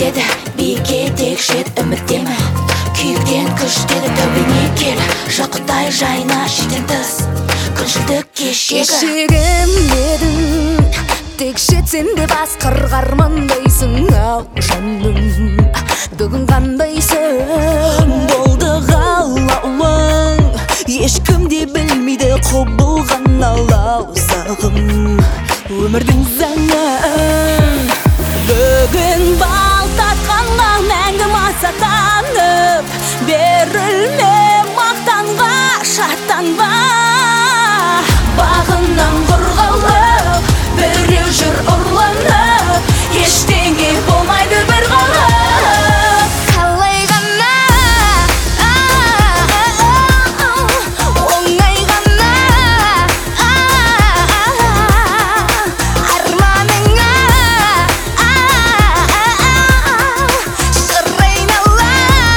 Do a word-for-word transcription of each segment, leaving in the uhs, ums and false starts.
деді, биікке текшет үміттемін. Күйіктен күштеді тәубеңе кел, жақұтай жайна шетен тыс күншілдік кешегі. Кешегім едің, тек шетсен де басқарғармын дейсің ау жаным. Бүгін қандайсың? Болды қалауың, ешкім де білмейді құбылған алау сағым өмірдің заңын. Бүгін балтатқанға мәңгі масаттанып, берілме мақтанға шаттанба. Бағынан қорғалып, біреу жүр ұрланып, ештеңе болмайды бір қалып. Қалай ғана, оңай ғана, арманыңа шыр айнала.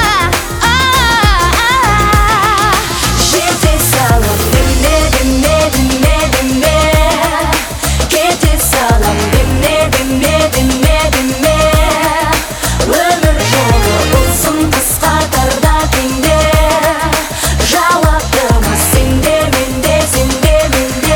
Жете салам деме, деме, деме, деме, кете салам деме, деме, деме, деме. Өмір жолы ұзын қысқа тарда пенде, жауаптымы сенде менде, сенде менде.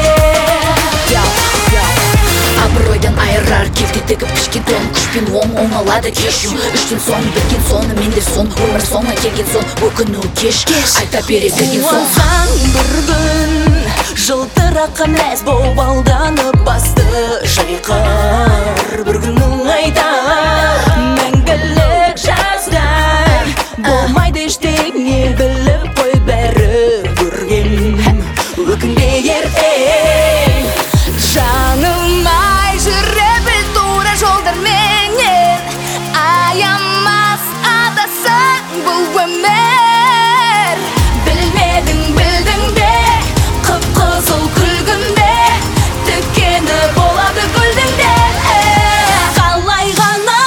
Абыройдан айырар келте тігіп пішкен тон, күшпен оң оңалады кешу. Үштен соң білген соны мендер сон, өмір соңына келген сон, өкіну кеш айта бере білген сон. Туылсаң бір күн, жылтыраққа мәз боп алданып басты жайқар. Бір күн оңайда мәңгілік жаздай, болмайды ештеңе біліп қой бәрі көрген өкінбе ертең. Жаным ай жүре біл тура жолдарменен, аямас адасаң бұл өмір. Білмедің білдің бе, қып-қызыл күлгінде, тікені болады гүлдің де. Қалай ғана,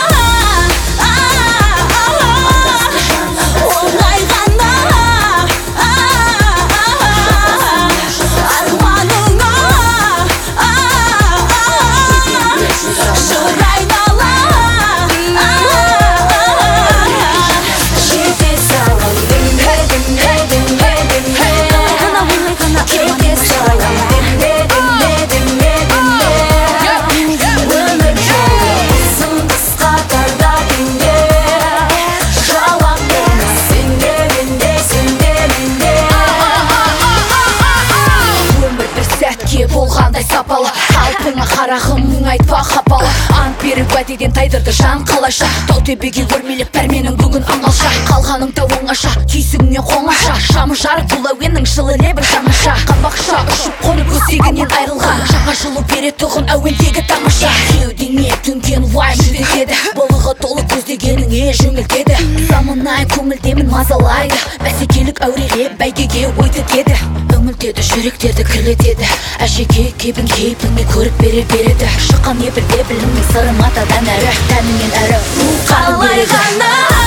оңай ғана, арманыңа шыр айнала. Жете салам деме, деме, деме, деме, кете салам деме, деме, деме, деме. Өмір жолы ұзын қысқа тарда пенде, жауаптымы сенде менде, сенде менде. Өмір бір сәтке болғандай сапалы, алтыңа қарағым айтпа қапалы. Ант беріп уәдеден тайдырды жан қалайша, тау тебеге өрмелеп пәрменің бүгін аңалша. Қалғаныңда оңаша, түйсігіңнен қоңаша, шамы жарық бұл әуеннің жылы лебі жаңаша. Қабақша ұшып қонып көсегінен айрылған, жаңа жылу бере тұғын әуендегі тамаша. Кеудеңе төнген уайым жүдетеді, былығы толы көздегеніңе жөнелтеді. Заманай көңілдемін мазалайды, бәсекелік әуреге бәйгеге ой тігеді. Үңілтеді жүректерді кірлетеді, әшеке кебін кейпіңе көріп бере береді. Шыққан ебірде білімнің сыры матадан әрі, тәніңен әрі Қалай ғана